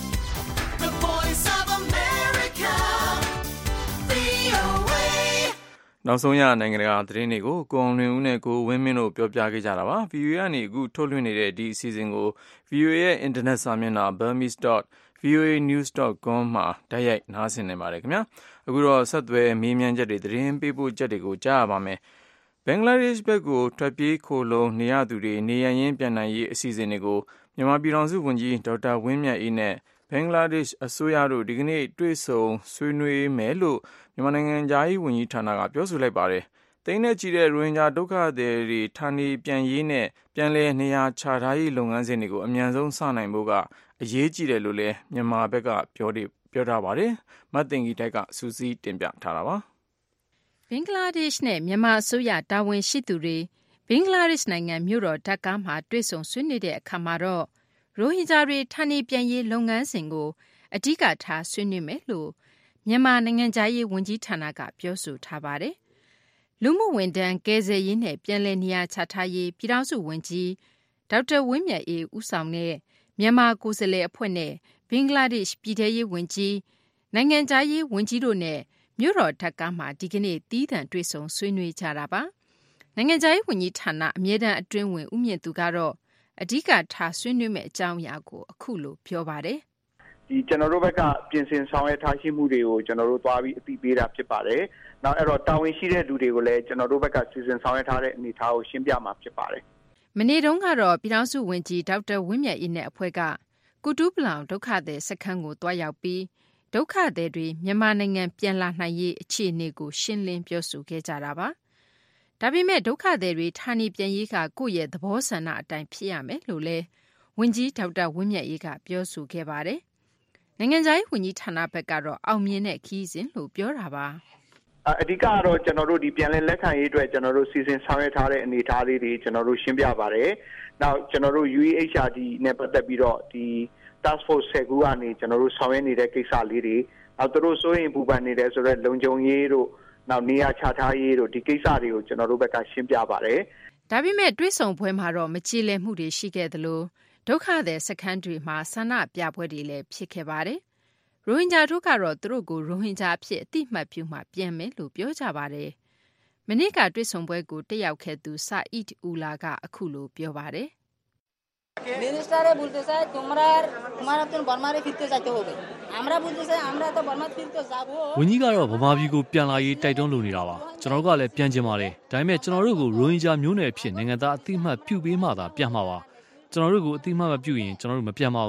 Speaker 4: the voice of America, ဗွီအိုအေ
Speaker 1: နောက်ဆုံးရနိုင်ငံတကာသတင်းတွေကိုကိုအောင်လွင်ဦးနဲ့ကိုဝင်းမင်းတို့ပြောပြခဲ့ကြတာပါ။ ဗီအိုအေ ကနေအခုထုတ်လွှင့်နေတဲ့ဒီအစီအစဉ်ကို ဗီအိုအေ ရဲ့အင်တာနက်စာမျက်နှာ burmese dot voa news dot com မှာတိုက်ရိုက်နားဆင်နိုင်ပါတယ်ခင်ဗျာ။အခုတော့ဆက်သွယ်မေးမြန်းချက်တွေသတင်းပေးပို့ချက်တွေကိုကြားရပါမယ်။ဘင်္ဂလားဒေ့ရှ်ဘက်ကိုထွက်ပြေးခိုလုံနေရသူတွေနေရန်ရင်းပြန်နိုင်ရေးအစီအစဉ်တွေကိုမြန်မာပြည်ထောင်စုဝန်ကြီးဒေါက်တာဝင်းမြတ်အေးနဲ့ဘင်္ဂလားဒေ့ရှ်အစိုးရတို့ဒီကနေ့တွေ့ဆုံဆွေးနွေးမယ်လို့မြန်မာနိုင်ငံသားရေးဝန်ကြီးဌာနကပြောဆိုလိုက်ပါတယ်။တိန်းနဲ့ချီတဲ့ရိုဟင်ဂျာဒုက္ခသည်တွေဌာနေပြန်ရေးနဲ့ပြန်လည်နေရာချထားရေးလုပ်ငန်းစဉ်တွေကိုအမြန်ဆုံးစနိုင်ဖို့ကအရေးကြီးတယ်လို့လည်းမြန်မာဘက်ကပြောတယ်ပြောထားပါတယ်။မတ်တင်ကြီးတိုက်ကစူးစီးတင်ပြထားတာပါ
Speaker 6: ။ဘင်္ဂလားဒေ့ရှ်နဲ့မြန်မာအစိုးရတာဝန်ရှိသူတွေဘင်္ဂလားဒေ့ရှ်နိုင်ငံမြို့တော်ဒါကာမှာတွေ့ဆုံဆွေးနွေးတဲ့အခါမှာတော့ရိုဟင်ဂျာတွေဌာနေပြန်ရေးလုပ်ငန်းစဉ်ကိုအဓိကထားဆွေးနွေးမယ်လို့မြန်မာနိုင်ငံသားရေးဝန်ကြီးဌာနကပြောဆိုထားပါတယ်။လူမှုဝန်ထမ်းကယ်ဆယ်ရေးနဲ့ပြန်လည်နေရာချထားရေးပြည်ထောင်စုဝန်ကြီးဒေါက်တာဝင်းမြတ်အေးဦးဆောင်တဲ့မြန်မာကိုယ်စားလှယ်အဖွဲ့နဲ့ဘင်္ဂလားဒေ့ရှ်ပြည်ထရေးဝန်ကြီးနိုင်ငံသားရေးဝန်ကြီးတို့နဲ့မြို့တော်ဒါကာမှာဒီကနေ့သီးသန့်တွေ့ဆုံဆွေးနွေးကြတာပါ။နိုင်ငံသားရေးဝန်ကြီးဌာနအမြဲတမ်းအတွင်းဝင်ဦးမြင့်သူကတော့အဓိကထားဆွေးနွေးမယ့်အကြောင်းအရာကိုအခုလိုပြောပါတယ်
Speaker 3: ။ဒီကျွန်တော်တို့ဘက်ကပြင်ဆင်ဆောင်ရွက်ထားရှိမှုတွေကိုကျွန်တော်တို့သွားပြီးအသိပေးတာဖြစ်ပါတယ်။နောက်အဲ့တော့တာဝန်ရှိတဲ့လူတွေကိုလည်းကျွန်တော်တို့ဘက်ကစီစဉ်ဆောင်ရွက်ထားတဲ့အနေအထားကိုရှင်းပြမှာဖြစ်ပါတယ်
Speaker 6: ။မနေ့တုန်းကတော့ပြည်ထောင်စုဝန်ကြီးဒေါက်တာဝင်းမြတ်အေးနဲ့အဖွဲ့ကကုတူးပလောင်ဒုက္ခသည်စခန်းကိုတွားရောက်ပြီးဒုက္ခသည်တွေမြန်မာနိုင်ငံပြန်လာနိုင်ရေးအခြေအနေကိုရှင်းလင်းပြောဆိုခဲ့ကြတာပါ။ဒါပေမဲ့ဒုက္ခသည်တွေဌာနေပြန်ရေးကကိုယ့်ရဲ့သဘောဆန္ဒအတိုင်းဖြစ်ရမယ်လို့လည်းဝန်ကြီးဒေါက်တာဝင်းမြတ်အေးကပြောဆိုခဲ့ပါတယ်။နိုင်ငံခြားရေးဝန်ကြီးဌာနဘက်ကတော့အောင်မြင်တဲ့ခရီးစဉ်လို့ပြောတာပါ
Speaker 3: ။အဓိကတော့ကျွန်တော်တို့ဒီပြန်လည်လက်ခံရေးအတွက်ကျွန်တော်တို့စီစဉ်ဆောင်ရွက်ထားတဲ့အနေအထားလေးတွေကျွန်တော်တို့ရှင်းပြပါတယ်။နောက်ကျွန်တော်တို့ ယူ အေးချ် အာร์ ဒီ နဲ့ပတ်သက်ပြီးတော့ဒီ task force ဆယ်ခုကနေကျွန်တော်တို့ဆောင်ရွက်နေတဲ့ကိစ္စလေးတွေနောက်တို့စိုးရင်ပူပန်နေတဲ့ဆိုတော့လုံခြုံရေးတို့နောက်နေရာချထားရေးတို့ဒီကိစ္စတွေကိုကျွန်တော်တို့ဘက်ကရှင်းပြပါတယ်
Speaker 6: ။ဒါပေမဲ့တွဲဆုံပွဲမှာတော့မကြည်လည်မှုတွေရှိခဲ့သလိုဒုက္ခသည်စခန်းတွေမှာဆန္ဒပြပွဲတွေလည်းဖြစ်ခဲ့ပါတယ်။ရိုဟင်ဂျာတို့ကတော့သူတို့ကိုရိုဟင်ဂျာအဖြစ်အတိအမှတ်ပြုမှပြန်မယ်လို့ပြောကြပါတယ်။မနေ့ကတွဲဆုံပွဲကိုတက်ရောက်ခဲ့သူစာအစ်ဦးလာကအခုလိုပြောပါတယ်။
Speaker 7: মিনিস্টারে বলতে চায় তোমরা তোমার তো বর্মারে ফিরতে যেতে হবে আমরা বলতে চাই আমরা তো বর্মা ফিরতে যাব
Speaker 8: ဝန်ကြီးကတော့ဗမာပြည်ကိုပြန်လာရေးတိုက်တွန်းလိုနေတာပါကျွန်တော်တို့ကလည်းပြန်ကျင်ပါတယ်ဒါပေမဲ့ကျွန်တော်တို့ကိုရိုဟင်ဂျာမျိုးနွယ်ဖြစ်နိုင်ငံသားအသိမှတ်ပြုပေးမှသာပြန်မှာပါကျွန်တော်တို့ကိုအသိမှတ်မပြုရင်ကျွန်တော်တို့မပြန်ပါဘူး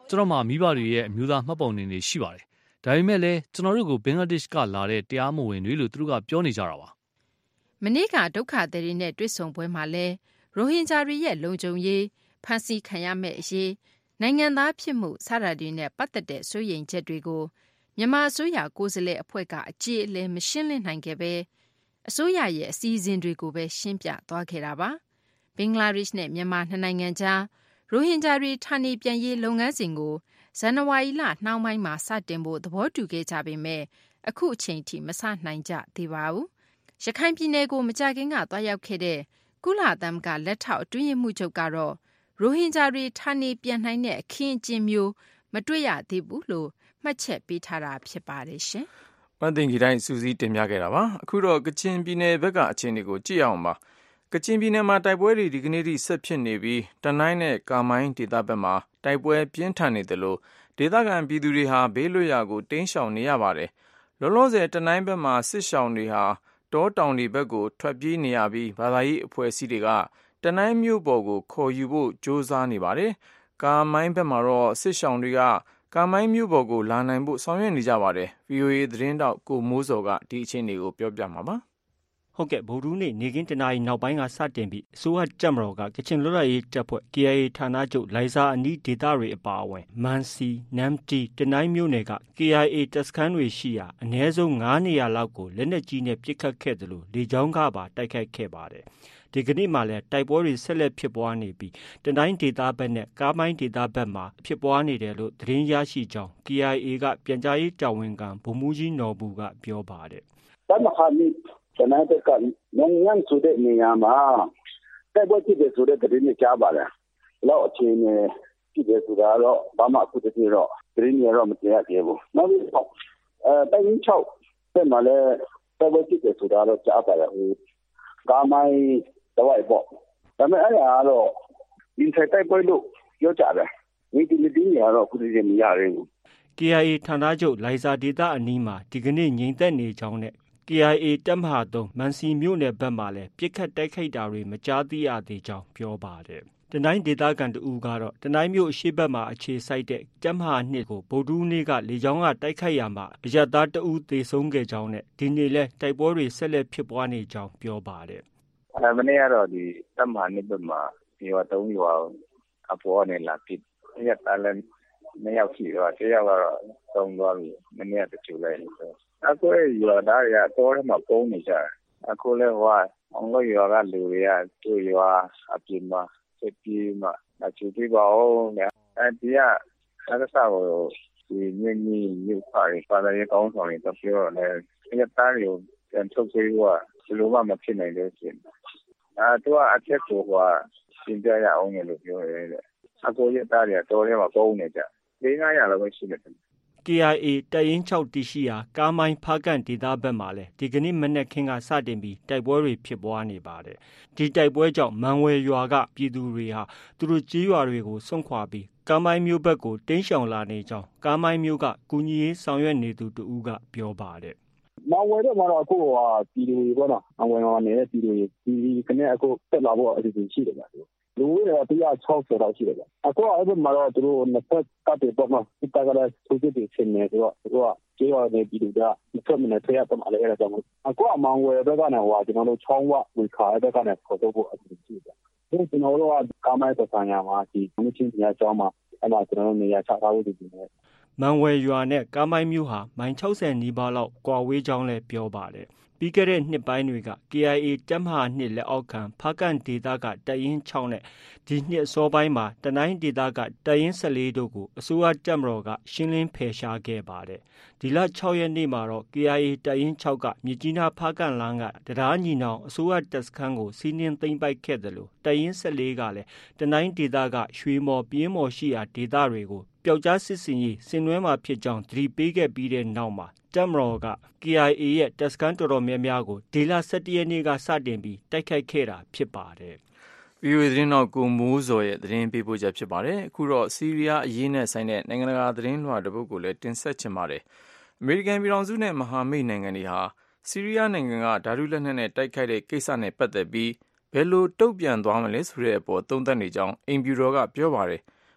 Speaker 8: ကျွန်တော်မှမိဘတွေရဲ့အမျိုးသားမှတ်ပုံတင်တွေရှိပါတယ်ဒါပေမဲ့လည်းကျွန်တော်တို့ကိုဘင်္ဂလားဒေ့ရှ်ကလာတဲ့တရားမဝင်တွေလို့သူတို့ကပြောနေကြတာပါ
Speaker 6: မနေ့ကဒုက္ခသည်တွေနဲ့တွေ့ဆုံပွဲမှာလဲရိုဟင်ဂျာတွေရဲ့လုံခြုံရေးဖမ်းဆီးခံရမယ့်အရေးနိုင်ငံသားဖြစ်မှုစတာတွေနဲ့ပတ်သက်တဲ့စိုးရိမ်ချက်တွေကိုမြန်မာအစိုးရကိုယ်စားလှယ်အဖွဲ့ကအကြေအလဲမရှင်းလင်းနိုင်ခဲ့ပဲအစိုးရရဲ့အစည်းအဝေးတွေကိုပဲရှင်းပြသွားခဲ့တာပါဘင်္ဂလားဒေ့ရှ်နဲ့မြန်မာနှစ်နိုင်ငံကြားရိုဟင်ဂျာတွေဌာနေပြန်ရေးလုပ်ငန်းစဉ်ကိုဇန်နဝါရီလနှောင်းပိုင်းမှာစတင်ဖို့သဘောတူခဲ့ကြပေမဲ့အခုအချိန်ထိမစနိုင်ကြသေးပါဘူးရခိုင်ပြည်နယ်ကိုမကြခင်ကသွားရောက်ခဲ့တဲ့ကုလသမဂ္ဂလက်ထောက်အတွင်းရေးမှူးချုပ်ကတော့ရိုဟင်ဂျာတွေဌာနေပြန်နိုင်တဲ့အခင်းအကျင်းမျိုးမတွေ့ရသေးဘူးလို့မှတ်ချက်ပေးထားတာဖြစ်ပါတယ်ရှင်
Speaker 1: ။ပန်းတင်ကြီးတိုင်းစူးစီးတင်ပြခဲ့တာပါ။အခုတော့ကချင်ပြည်နယ်ဘက်ကအခြေအနေကိုကြည့်အောင်ပါ။ကချင်ပြည်နယ်မှာတိုက်ပွဲတွေဒီကနေ့ထိဆက်ဖြစ်နေပြီးတနိုင်းနဲ့ကာမိုင်းဒေသဘက်မှာတိုက်ပွဲပြင်းထန်နေတယ်လို့ဒေသခံပြည်သူတွေဟာဘေးလွတ်ရာကိုတင်းရှောင်နေရပါတယ်။လောလောဆယ်တနိုင်းဘက်မှာစစ်ရှောင်တွေဟာတောတောင်တွေဘက်ကိုထွက်ပြေးနေရပြီးဘာသာရေးအဖွဲ့အစည်းတွေကတနိုင်းမြို့ပေါ်ကိုခေါ်ယူဖို့ကြိုးစားနေပါတယ်။ကာမိုင်းဘက်မှာတော့စစ်ရှောင်တွေကကာမိုင်းမြို့ပေါ်ကိုလာနိုင်ဖို့ဆောင်ရွက်နေကြပါတယ်။ ဗွီအိုအေသတင်းတောက်ကိုမိုးစောကဒီအခြေအနေကိုပြောပြမှာပါ
Speaker 9: ။ဟုတ်ကဲ့ဗုဒ္ဓဦးနေ့နေကင်းတနာရီနောက်ပိုင်းကစတင်ပြီးအစိုးရတပ်မတော်ကကချင်လွတ်လပ်ရေးတပ်ဖွဲ့ K I A ဌာနချုပ်လိုင်ဇာအနီးဒေသတွေအပါအဝင်မန်စီနမ်တီတနိုင်းမြို့နယ်က K I A တပ်စခန်းတွေရှိရာအနည်းဆုံး၅နေရာလောက်ကိုလက်နက်ကြီးနဲ့ပစ်ခတ်ခဲ့တယ်လို့လေကြောင်းကပါတိုက်ခိုက်ခဲ့ပါတယ်။ဒီကနေ့မှလည်းတိုက်ပွဲတွေဆက်လက်ဖြစ်ပွားနေပြီးတနိုင်းဒေသဘက်နဲ့ကားမိုင်းဒေသဘက်မှာဖြစ်ပွားနေတယ်လို့သတင်းရရှိကြောင်း K I A ကပြန်ကြားရေးတာဝန်ခံဗိုလ်မှူးကြီးနော်ဘူးကပြောပါတယ်
Speaker 10: ။တပ်မဟာမိတနိုင်းဘက်ကညံညံဆိုတဲ့နေရာမှာတိုက်ပွဲဖြစ်တယ်ဆိုတဲ့သတင်းတွေကြားပါတယ်။လောက်အခြေအနေဖြစ်တယ်ဆိုတာတော့ဘာမှအခုတည်းကတော့သတင်းတွေတော့မသိရသေးဘူး။နောက်ပြီးတော့အဲတိုင်းရင်း၆ဘက်မှာလည်းတိုက်ပွဲဖြစ်တယ်ဆိုတာတော့ကြားပါတယ်။ကားမိုင်းတော့ပေါ့။ဒါပေမဲ့အဲ့ဒါကတော့ဒီတိုက်ပွဲလို့ပြောကြတယ်။ဒီဒီဒီနေရာတော့အခုတည်းမရသေးဘူး
Speaker 9: ။ K I A ဌာနချုပ်လိုင်ဇာဒေသအနီးမှာဒီကနေ့ငြိမ်သက်နေကြောင်းနဲ့K I A တပ်မဟာသုံးမန်စီမြို့နယ်ဘက်မှာလည်းပြစ်ခတ်တိုက်ခိုက်တာတွေမကြားသိရသေးကြောင်းပြောပါတယ်။တနိုင်းဒေသခံတဦးကတော့တနိုင်းမြို့အရှေ့ဘက်မှာအခြေစိုက်တဲ့တပ်မဟာနှစ်ကိုဗုဒ္ဓဦးနေ့ကလေကြောင်းကတိုက်ခိုက်ရာမှာအရပ်သားတဦးသေဆုံးခဲ့ကြောင်းနဲ့ဒီနေ့လဲတိုက်ပွဲတွေဆက်လက်ဖြစ်ပွားနေကြောင်းပြောပါတယ်
Speaker 10: ။အဲမနေ့ကတော့ဒီတပ်မဟာနှစ်ဘက်မှာဒီရွာသုံးရွာအပေါ်ကနေလာပစ်အရပ်သားလည်းနှစ်ယောက်ရှိတော့တယောက်ကတော့သုံးသွားပြီမနေ့ကတူလိုက်လို့ဆိုအခုရွာသားတွေကတောထဲမှာပုံနေကြတယ်အခုလည်းဟိုအောင်လို့ရွာကလူတွေကသူ့ရွာအပြင်မှာစစ်ပြေးမှာအချူပြပါအောင်လေအဲဒီကဆက်စားကိုဒီညင်းညင်းညပါရီပါရရဲ့ကောင်းဆောင်တွေတော့ပြောတယ်အဲတားရီကိုပြန်ထုတ်ပေးဖို့ကဘယ်လိုမှမဖြစ်နိုင်လို့ရှိရင်အဲသူကအချက်ကိုကရှင်းပြရအောင်လို့ပြောရဲတဲ့အခုရတားတွေကတောထဲမှာပုံနေကြလေးငါးရာလောက်ပဲရှိတယ်
Speaker 9: K I A တပ်ရင်း၆တရှိရာကားမိုင်းဖားကန်ဒေသဘက်မှာလည်းဒီကနေ့မနက်ခင်းကစတင်ပြီးတိုက်ပွဲတွေဖြစ်ပွားနေပါတယ်။ဒီတိုက်ပွဲကြောင့်မန်ဝဲရွာကပြည်သူတွေဟာသူတို့ကြီးရွာတွေကိုစွန့်ခွာပြီးကားမိုင်းမြို့ဘက်ကိုတင်းရှောင်လာနေကြောင်းကားမိုင်းမြို့ကကူညီရေးဆောင်ရွက်နေသူတဦးကပြောပါတယ်
Speaker 10: ။မန်ဝဲတော့မှာတော့အခုဟာပြည်သူတွေပေါ့နော်။မန်ဝဲမှာနေတဲ့ပြည်သူတွေဒီကနေ့အခုတက်လာဖို့အစီအစဉ်ရှိတယ်ဗျာ။လူဦးရေတော့တစ်ရာ၆၀လောက်ရှိတယ်ဗျ။အခုအဲ့ဒီမှာတော့သူတို့နှစ်ဖက်တပ်တွေပေါ့နော်။ဒီတက်ကလည်းသူတို့တွေဆင်းနေဆိုတော့သူကကျေးရွာနေပြည်သူကမထွက်မနေထွက်ရတော့မှလည်းအဲ့ဒါကြောင့်အခုအမောင်ဝယ်ဘက်ကနေဟိုကျွန်တော်တို့ချောင်းဝဝင်ခါဘက်ကနေခေါ်တော့ဖို့အစီအစဉ်ရှိတယ်။ဒီကျွန်တော်တို့ကကားမိုင်းဆိုင်ရာမှာဒီမင်းချင်းညာကျောင်းမှာအဲ့မှာကျွန်တော်တို့နေရာချထားဖို့ဒီနေ
Speaker 9: မန်ဝယ်ရွာနဲ့ကားမိုင်းမြို့ဟာမိုင်၆၀နီးပါးလောက်ကွာဝေးကြောင်းလည်းပြောပါတယ်။ပြီးခဲ့တဲ့နှစ်ပိုင်းတွေက K I A တပ်မဟာနှစ်လက်အောက်ခံဖားကန်ဒေသကတပ်ရင်း၆နဲ့ဒီနှစ်အစောပိုင်းမှာတနိုင်းဒေသကတပ်ရင်း၁၄တို့ကိုအစိုးရတပ်မတော်ကရှင်းလင်းဖယ်ရှားခဲ့ပါတယ်။ဒီလ၆ရက်နေ့မှာတော့ K I A တပ်ရင်း၆ကမြစ်ကြီးနားဖားကန်လမ်းကတရားညီနောင်အစိုးရတပ်စခန်းကိုစီးနင်းသိမ်းပိုက်ခဲ့တယ်လို့တပ်ရင်း၁၄ကလည်းတနိုင်းဒေသကရွှေမော်ပြင်းမော်ရှိရာဒေသတွေကိုပျောက်ကြားစစ်စင်ရေးဆင်နွှဲမှာဖြစ်ကြောင်းသတိပေးခဲ့ပြီးတဲ့နောက်မှာတပ်မတော်က K I A ရဲ့တပ်စခန်းတော်တော်များများကိုဒီလ၁၁ရက်နေ့ကစတင်ပြီးတိုက်ခိုက်ခဲ့တာဖြစ်ပါတယ်
Speaker 1: ။ ဗီအိုအေသတင်းတော်ကိုမိုးစောရဲ့သတင်းပေးပို့ချက်ဖြစ်ပါတယ်။အခုတော့ဆီးရီးယားအရေးနဲ့ဆိုင်တဲ့နိုင်ငံတကာသတင်းလွှာတစ်ပုဒ်ကိုလည်းတင်ဆက်ချင်ပါတယ်။အမေရိကန်ပြည်ထောင်စုနဲ့မဟာမိတ်နိုင်ငံတွေဟာဆီးရီးယားနိုင်ငံကဓာတုလက်နက်နဲ့တိုက်ခိုက်တဲ့ကိစ္စနဲ့ပတ်သက်ပြီးဘယ်လိုတုံ့ပြန်သွားမလဲဆိုတဲ့အပေါ်သုံးသပ်နေကြောင်းအိမ်ဖြူတော်ကပြောပါတယ်။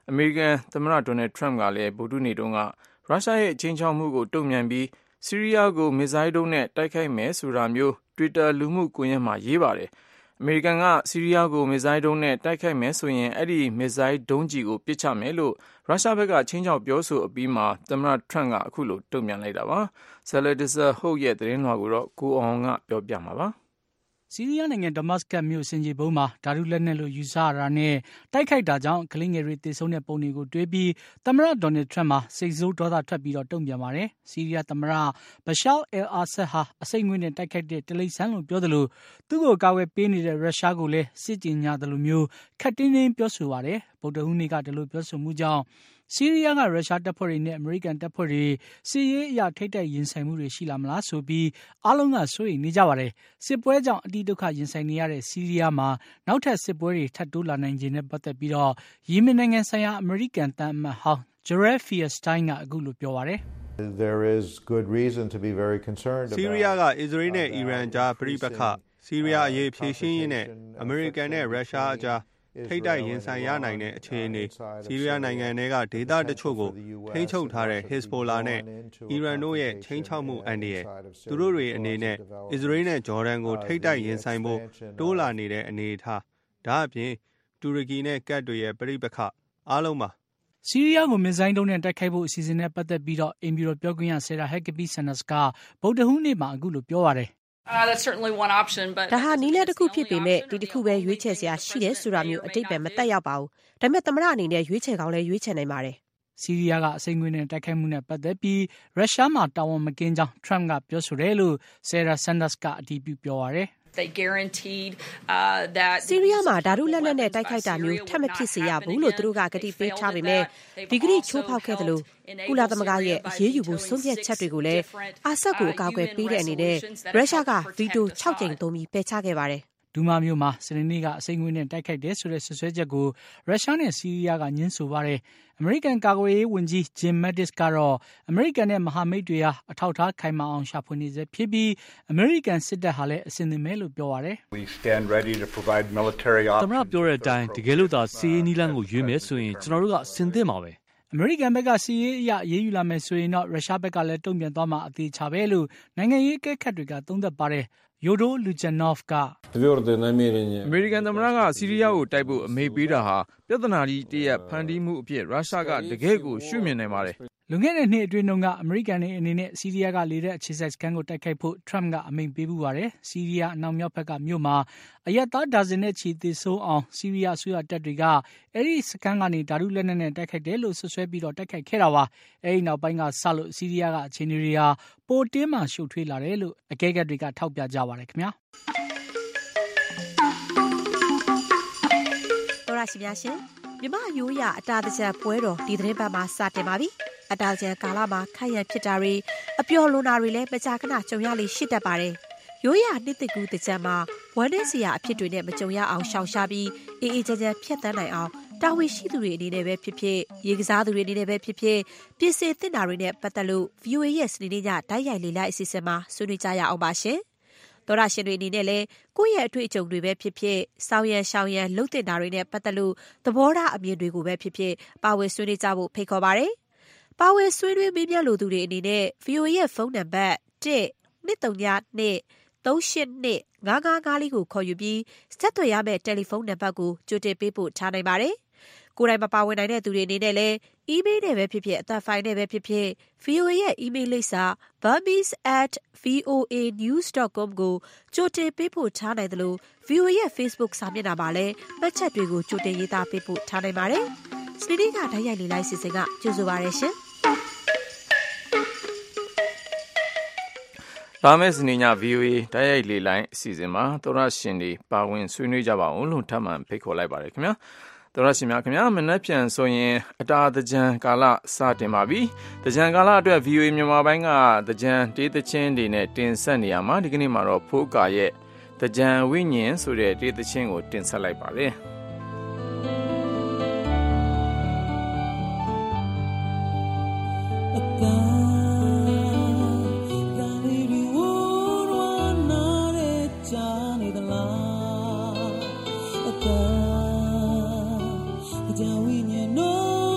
Speaker 1: အမေရိကန်သမ္မတဒေါ်နယ်ထရမ့်ကလည်းဗုဒ္ဓနေ့တုန်းကရုရှားရဲ့ချိန်ချောက်မှုကိုတုံ့ပြန်ပြီးဆီးရီးယားကိုမစ်ဇိုင်းဒုံးနဲ့တိုက်ခိုက်မယ်ဆိုတာမျိုး Twitter လူမှုကွန်ရက်မှာရေးပါတယ်အမေရိကန်ကဆီးရီးယားကိုမစ်ဇိုင်းဒုံးနဲ့တိုက်ခိုက်မယ်ဆိုရင်အဲ့ဒီမစ်ဇိုင်းဒုံးကြီးကိုပစ်ချမယ်လို့ရုရှားဘက်ကချိန်ချောက်ပြောဆိုအပြီးမှာသမ္မတထရမ့်ကအခုလိုတုံ့ပြန်လိုက်တာပါဆယ်လ်ဒစ်ဆာဟုတ်ရဲ့သတင်းလွှာကိုတော့ကိုအောင်ကပြောပြမှာပါ
Speaker 11: ဆီးရီးယားနိုင်ငံဒမတ်စကတ်မြို့စင်ကြေဘုံမှာဓာတုလက်နက်လို့ယူဆရတာနဲ့တိုက်ခိုက်တာကြောင့်ကလေးငယ်တွေသေဆုံးတဲ့ပုံတွေကိုတွေးပြီးသမ္မတဒေါ်နယ်ထရမ့်မှာစိတ်ဆိုးဒေါသထွက်ပြီးတော့တုံ့ပြန်ပါတယ်။ဆီးရီးယားသမ္မတဘရှာအယ်အာဆတ်ဟာအစိတ်ငွေ့နဲ့တိုက်ခိုက်တဲ့တလိဆန်းလို့ပြောသလိုသူ့ကိုကာကွယ်ပေးနေတဲ့ရုရှားကိုလည်းစစ်ကြေညာတယ်လို့မျိုးခက်တင်းတင်းပြောဆိုပါတယ်။ဗုဒ္ဓဟူးနေ့ကဒီလိုပြောဆိုမှုကြောင့်ဆီးရီးယားကရုရှားတပ်ဖွဲ့တွေနဲ့အမေရိကန်တပ်ဖွဲ့တွေစစ်ရေးအရာထိပ်တိုက်ရင်ဆိုင်မှုတွေရှိလာမလားဆိုပြီးအားလုံးကစိုးရိမ်နေကြပါတယ်။စစ်ပွဲကြောင့်အတိဒုက္ခရင်ဆိုင်နေရတဲ့ဆီးရီးယားမှာနောက်ထပ်စစ်ပွဲတွေထပ်တိုးလာနိုင်ခြင်းနဲ့ပတ်သက်ပြီးတော့ယီမင်နိုင်ငံဆိုင်ရာအမေရိကန်တပ်အမတ်ဟောင်း Gerald Fierstein ကအခုလိုပြောပါတယ်။
Speaker 12: There is good reason to be very concerned about
Speaker 13: ဆီးရီးယားကအစ္စရေးနဲ့အီရန်ကြားပြိပခဆီးရီးယားအရေးဖြေရှင်းရင်းနဲ့အမေရိကန်နဲ့ရုရှားအကြားထိပ်တိုက်ရင်ဆိုင်ရနိုင်တဲ့အခြေအနေဆီးရီးယားနိုင်ငံတွေကဒေသတချို့ကိုထိန်းချုပ်ထားတဲ့ Hezbollah နဲ့အီရန်တို့ရဲ့ချိန်ချောက်မှုအန္တရာယ်သူတို့တွေအနေနဲ့အစ္စရေးနဲ့ဂျော်ဒန်ကိုထိပ်တိုက်ရင်ဆိုင်ဖို့တိုးလာနေတဲ့အနေအထားဒါအပြင်တူရကီနဲ့ကတ်တွေရဲ့ပြိပခအားလုံးပါ
Speaker 11: ဆီးရီးယားကိုမစ်ဇိုင်းဒုံးနဲ့တိုက်ခိုက်ဖို့အစီအစဉ်နဲ့ပတ်သက်ပြီးတော့အင်ဘီရိုပြောခွင့်ရဆရာဟက်ကပီဆန်နက်စ်ကဗုဒ္ဓဟူးနေ့မှာအခုလိုပြောပါတယ်
Speaker 14: Uh, that's certainly one option, but
Speaker 15: ဒါဟာနီးလတစ်ခုဖြစ်ပေမဲ့ဒီတစ်ခုပဲရွေးချယ်စရာရှိတယ်ဆိုတာမျိုးအတိတ်ပဲမတက်ရောက်ပါဘူး။ဒါပေမဲ့သမ္မတအနေနဲ့ရွေးချယ်ကောင်းလဲရွေးချယ်နိုင်ပါတယ်
Speaker 11: ။ဆီးရီးယားကအစိမ်းငွေနဲ့တိုက်ခိုက်မှုနဲ့ပတ်သက်ပြီးရုရှားမှာတာဝန်မကင်းကြောင်းထရမ့်ကပြောဆိုတယ်လို့ဆယ်ရာဆန်ဒတ်စ်ကအတည်ပြုပြောပါတယ်။
Speaker 14: They guaranteed uh, that
Speaker 15: ဆီးရီးယားမှာဓာတုလက်နက်နဲ့တိုက်ခိုက်တာမျိုးထပ်မဖြစ်စေရဘူးလို့သူတို့ကကတိပေးထားပေမဲ့ဒီကတိချိုးဖောက်ခဲ့တယ်လို့ကုလသမဂ္ဂရဲ့အရေးယူဖို့ဆုံးဖြတ်ချက်တွေကိုလည်းအာဆတ်ကိုအကာအကွယ်ပေးတဲ့အနေနဲ့ရုရှားကဗီတို၆ကြိမ်သုံးပြီးပယ်ချခဲ့ပါတယ်
Speaker 11: ဒူမာမျိုးမှာစနေနေ့ကအစိမ်းငွေနဲ့တိုက်ခိုက်တယ်ဆိုတဲ့ဆွဆွဲချက်ကိုရုရှားနဲ့ဆီးရီးယားကညှင်းဆိုပါတယ်အမေရိကန်ကာကွယ်ရေးဝန်ကြီးဂျင်မက်ဒစ်ကတော့အမေရိကန်နဲ့မဟာမိတ်တွေဟာအထောက်အထားခိုင်မာအောင်ရှာဖွေနေစေဖြစ်ပြီးအမေရိကန်စစ်တပ်ဟာလည်းအဆင်သင့်ပဲလို့ပြောပါတယ်
Speaker 8: သမ္မတပြောတဲ့အတိုင်းတကယ်လို့သာစီးရေးနီးလန်းကိုရွေးမယ်ဆိုရင်ကျွန်တော်တို့ကအဆင်သင့်ပါပဲ
Speaker 11: အမေရိကန်ဘက်ကစီးရေးအရအေးအေးယူလာမယ်ဆိုရင်တော့ရုရှားဘက်ကလည်းတုံ့ပြန်သွားမှာအသေးချပဲလို့နိုင်ငံရေးအကဲခတ်တွေကသုံးသပ်ပါတယ်ယိုဒိုလူဂျန်နော့ဖ်ကအ
Speaker 1: မေရိကန်သမ္မတကဆီးရီးယားကိုတိုက်ဖို့အမိန့်ပေးတာဟာပြဿနာကြီးတရက်ဖန်တီးမှုအဖြစ်ရုရှားကတကယ့်ကိုရှုမြင်နိုင်ပါတယ်
Speaker 11: လွန်ခဲ့တဲ့နှစ်အတွင်းကအမေရိကန်အနေနဲ့ဆီးရီးယားကလေတဲ့အခြေစိုက်စခန်းကိုတိုက်ခိုက်ဖို့ထရမ့်ကအမိန့်ပေးပူပါတယ်။ဆီးရီးယားအနောက်မြောက်ဘက်ကမြို့မှာအရက်သားဒါဇင်နဲ့ချီသေဆုံးအောင်ဆီးရီးယားအစိုးရတပ်တွေကအဲဒီစခန်းကနေဓာတုလက်နက်နဲ့တိုက်ခိုက်တယ်လို့ဆွဆွဲပြီးတော့တိုက်ခိုက်ခဲ့တာပါ။အဲဒီနောက်ပိုင်းကစလို့ဆီးရီးယားကအခြေအနေတွေဟာပိုတင်းမှရှုပ်ထွေးလာတယ်လို့အကဲခတ်တွေကထောက်ပြကြပါတယ်ခင်ဗျာ။
Speaker 15: တော်ရရှိများရှင်မြမရိုးရအတာတကြပွဲတော်ဒီသတင်းပတ်မှာစတင်ပါပြီ။အတာကြံကာလမှာခိုင်ရဖြစ်တာတွေအပျော်လွန်တာတွေလည်းမကြာခဏကြုံရလေရှိတတ်ပါတယ်။ရိုးရနှစ်သိကူတကြံမှာဝမ်းနည်းစရာအဖြစ်တွေနဲ့မကြုံရအောင်ရှောင်ရှားပြီးအေးအေးချမ်းချမ်းဖြတ်သန်းနိုင်အောင်တာဝန်ရှိသူတွေအနေနဲ့ပဲဖြစ်ဖြစ်ရေကစားသူတွေအနေနဲ့ပဲဖြစ်ဖြစ်ပြည်စင်သင့်တာတွေနဲ့ပတ်သက်လို့ ဗီအိုအေ ရဲ့စနေနေ့ညတိုက်ရိုက်လေ့လာအစီအစဉ်မှာဆွေးနွေးကြရအောင်ပါရှင်။သောရရှင်တွေအနေနဲ့လည်းကိုယ့်ရဲ့အတွေ့အကြုံတွေပဲဖြစ်ဖြစ်စောင်းရံရှောင်းရံလှုပ်တင်တာတွေနဲ့ပတ်သက်လို့သဘောထားအမြင်တွေကိုပဲဖြစ်ဖြစ်ပါဝင်ဆွေးနွေးကြဖို့ဖိတ်ခေါ်ပါရစေ။ပါဝင်ဆွေးနွေးမေးမြန်းလိုသူတွေအနေနဲ့ ဗီအိုအေ ရဲ့ဖုန်းနံပါတ်တစ် ၂၃၂ ၃၈၂ ၅၅၅လေးကိုခေါ်ယူပြီးဆက်သွယ်ရမယ့်တယ်လီဖုန်းနံပါတ်ကိုကြိုတင်ပေးပို့ထားနိုင်ပါတယ်။ကိုယ်တိုင်မပါဝင်နိုင်တဲ့သူတွေအနေနဲ့လည်းအီးမေးလ်နဲ့ပဲဖြစ်ဖြစ်အသံဖိုင်နဲ့ပဲဖြစ်ဖြစ် ဗီအိုအေ ရဲ့အီးမေးလ်လိပ်စာ burmese at voa news dot com ကိုကြိုတင်ပေးပို့ထားနိုင်တယ်လို့ ဗီအိုအေ ရဲ့ Facebook စာမျက်နှာမှာလည်းမှတ်ချက်တွေကိုကြိုတင်ရေးသားပေးပို့ထားနိုင်ပါတယ်။စနေနေ့ကတိုက်ရိုက်လေ့လာစီစဉ်ကကြိုဆိုပါရရှင်။
Speaker 1: လာမယ့်စနေည ဗီအိုအေတိုက်ရိုက်လေ့လာအစီအစဉ်မှာသောရရှင်တွေပါဝင်ဆွေးနွေးကြပါအောင်လို့ထပ်မံဖိတ်ခေါ်လိုက်ပါတယ်ခင်ဗျာ။သောရရှင်များခင်ဗျာမနက်ဖြန်ဆိုရင်အတာသကြံကာလစတင်ပါပြီ။သကြံကာလအတွက် ဗီအိုအေမြန်မာပိုင်းကသကြံတေးသချင်းတွေနဲ့တင်ဆက်နေရမှာဒီကနေ့မှာတော့ဖိုးကာရဲ့သကြံဝိညာဉ်ဆိုတဲ့တေးသချင်းကိုတင်ဆက်လိုက်ပါတယ်။
Speaker 16: Down we know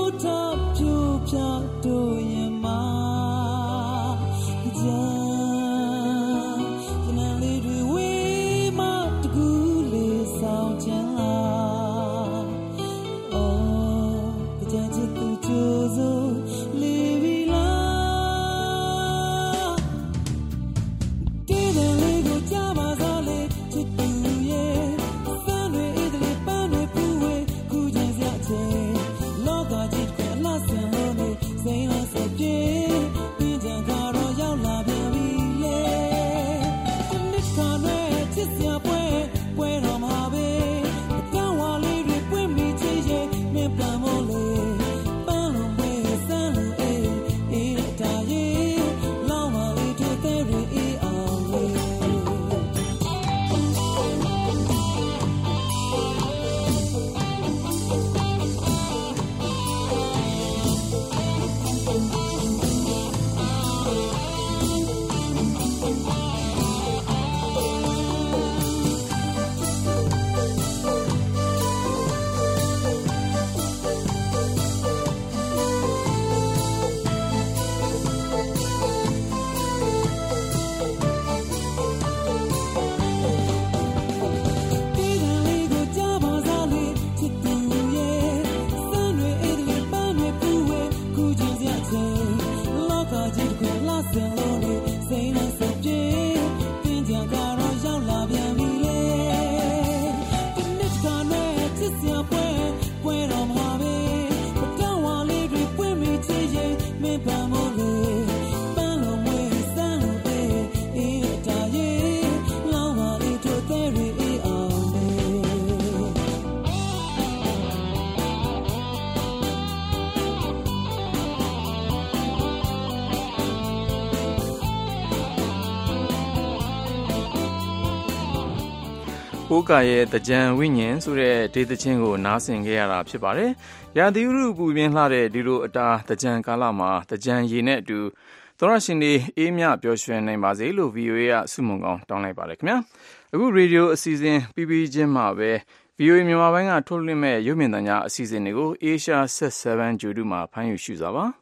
Speaker 1: ကိုကာရဲ့တကြံဝိညာဉ်ဆိုတဲ့ဒေသချင်းကိုနားဆင်ခဲ့ရတာဖြစ်ပါတယ်။ရာသီဥတုပူပြင်းလှတဲ့ဒီလိုအတာတကြံကာလမှာတကြံရည်နဲ့အတူသောရရှင်တွေအေးမြပျော်ရွှင်နိုင်ပါစေလို့ ဗီအိုအေ ကဆုမွန်ကောင်းတောင်းလိုက်ပါတယ်ခင်ဗျာ။အခုရေဒီယိုအစီအစဉ်ပြီးပြီးချင်းမှာပဲ ဗီအိုအေ မြန်မာပိုင်းကထုတ်လွှင့်မဲ့ရုပ်မြင်သံကြားအစီအစဉ်တွေကို Asia ဆယ့်ဆဗန် ဂျူဒူမှာဖမ်းယူရှုစားပါ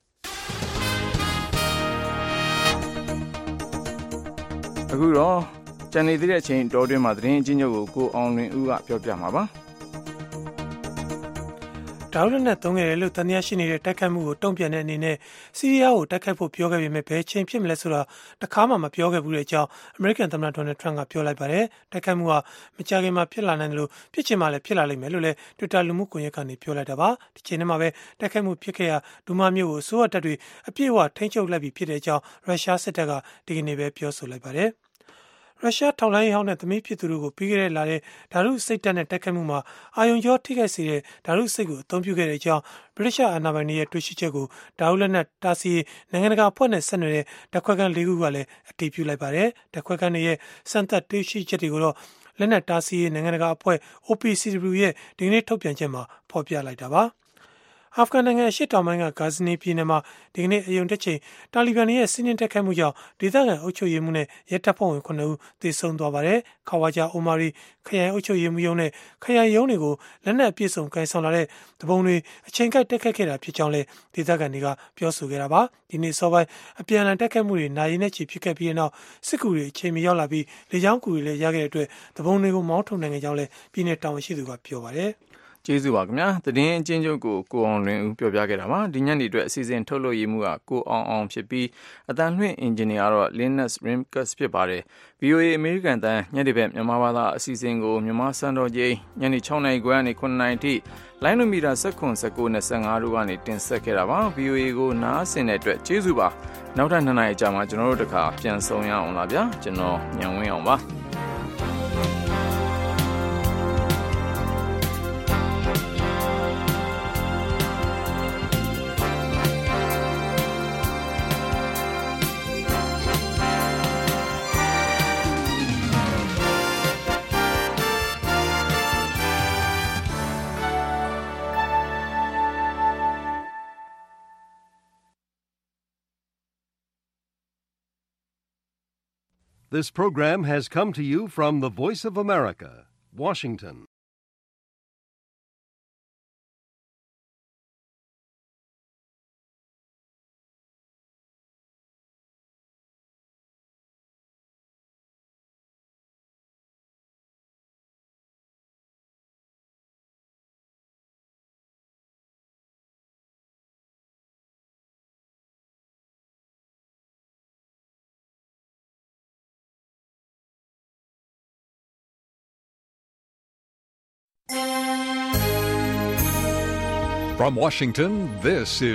Speaker 1: ။အခုတော့ကျန်နေသေးတဲ့အချိန်တောတွင်းမှာသတင်းအချင်းချုပ်ကိုကိုအောင်လွင်ဦးကပြောပြမှာပါ
Speaker 2: ။ဒေါက်လက်နဲ့သုံးခဲ့တယ်လို့တန်တရားရှိနေတဲ့တိုက်ခိုက်မှုကိုတုံ့ပြန်တဲ့အနေနဲ့စီးရီးယားကိုတိုက်ခိုက်ဖို့ပြောခဲ့ပေမဲ့ဘယ်ချိန်ဖြစ်မလဲဆိုတာတခါမှမပြောခဲ့ဘူးတဲ့အကြောင်းအမေရိကန်သမ္မတဒေါ်နယ်ထရန့်ကပြောလိုက်ပါတယ်။တိုက်ခိုက်မှုဟာမကြာခင်မှာဖြစ်လာနိုင်တယ်လို့ဖြစ်ချင်မှလည်းဖြစ်လာလိမ့်မယ်လို့လည်း Twitter လူမှုကွန်ရက်ကနေပြောလိုက်တာပါ။ဒီချိန်ထဲမှာပဲတိုက်ခိုက်မှုဖြစ်ခဲ့ရာဒူမာမြို့ကိုအစိုးရတပ်တွေအပြည့်အဝထိန်းချုပ်လိုက်ပြီဖြစ်တဲ့အကြောင်းရုရှားစစ်တပ်ကဒီကနေ့ပဲပြောဆိုလိုက်ပါတယ်။ရုရှားထောက်လှမ်းရေးဟောင်းနဲ့သမီးဖြစ်သူတို့ကိုပြီးခဲ့တဲ့လာတဲ့ဓာတုစိတ်တက်နဲ့တိုက်ခိုက်မှုမှာအာယုံကြောထိခိုက်စေတဲ့ဓာတုစိတ်ကိုအသုံးပြုခဲ့တဲ့အကြောင်းဗြိတိရှအာဏာပိုင်တွေရဲ့တွေ့ရှိချက်ကိုဓာတုလက်နက်တာစီနိုင်ငံတကာအဖွဲ့နဲ့ဆက်နွယ်တဲ့ဓာတ်ခွဲခန်း၄ခုကလည်းအတည်ပြုလိုက်ပါတယ်။ဓာတ်ခွဲခန်းတွေရဲ့စမ်းသပ်တွေ့ရှိချက်တွေကိုတော့လက်နက်တာစီနိုင်ငံတကာအဖွဲ့ အို ပီ စီ ဒဘလျူ ရဲ့ဒီကနေ့ထုတ်ပြန်ချက်မှာဖော်ပြလိုက်တာပါ။အာဖဂန်နိုင်ငံအရှေ့တောင်ပိုင်းကဂါဇနီပြည်နယ်မှာဒီကနေ့အယုံတက်ချိန်တာလီဘန်ရဲ့စီးနင်းတက်ခိုက်မှုကြောင့်ဒေသခံအုပ်ချုပ်ရေးမှူးနဲ့ရဲတပ်ဖွဲ့ဝင်ခုနှစ်ဦးသေဆုံးသွားပါတယ်။ခါဝါဂျာအိုမာရီခရိုင်အုပ်ချုပ်ရေးမှူးရုံးနဲ့ခရိုင်ရုံးတွေကိုလက်နက်အပြည့်စုံကိုင်ဆောင်လာတဲ့တပုံတွေအချိန်ကိုက်တက်ခတ်ခဲ့တာဖြစ်ကြောင်းလည်းဒေသခံတွေကပြောဆိုခဲ့တာပါ။ဒီနေ့စောပိုင်းအပြန်အလှန်တက်ခတ်မှုတွေနိုင်ရည်နဲ့ချီဖြစ်ခဲ့ပြီးနောက်စစ်ကူတွေအချိန်မီရောက်လာပြီးလေကြောင်းကူတွေလည်းရခဲ့တဲ့အတွက်တပုံတွေကိုမောင်းထုတ်နိုင်ခဲ့ကြောင်းလည်းပြည်내တာဝန်ရှိသူကပြောပါတယ်။
Speaker 1: ကျေးဇူးပါခင်ဗျာသတင်းအချင်းချုပ်ကိုကိုအောင်လွင်ဦးပြောပြခဲ့တာပါဒီညနေအတွက်အစီအစဉ်ထုတ်လို့ရမှုကကိုအောင်အောင်ဖြစ်ပြီးအတန်လွှင့်အင်ဂျင်နီယာတော့ Linus Rimkus ဖြစ်ပါတယ် ဗီအိုအေ အမေရိကန်တန်ညနေဘက်မြန်မာဘာသာအစီအစဉ်ကိုမြန်မာစံတော်ချိန်ညနေ၆နာရီခွဲကနေ၇နာရီထိလိုင်းနိုမီတာ၁၇ ၁၉ ၂၅တို့ကနေတင်ဆက်ခဲ့တာပါ ဗီအိုအေ ကိုနားဆင်တဲ့အတွက်ကျေးဇူးပါနောက်ထပ်နှစ်နာရီကြာမှကျွန်တော်တို့တခါပြန်ဆုံရအောင်လားဗျာကျွန်တော်ညံဝင်းအောင်ပါ
Speaker 16: This program has come to you from the Voice of America, Washington.
Speaker 17: From Washington, this is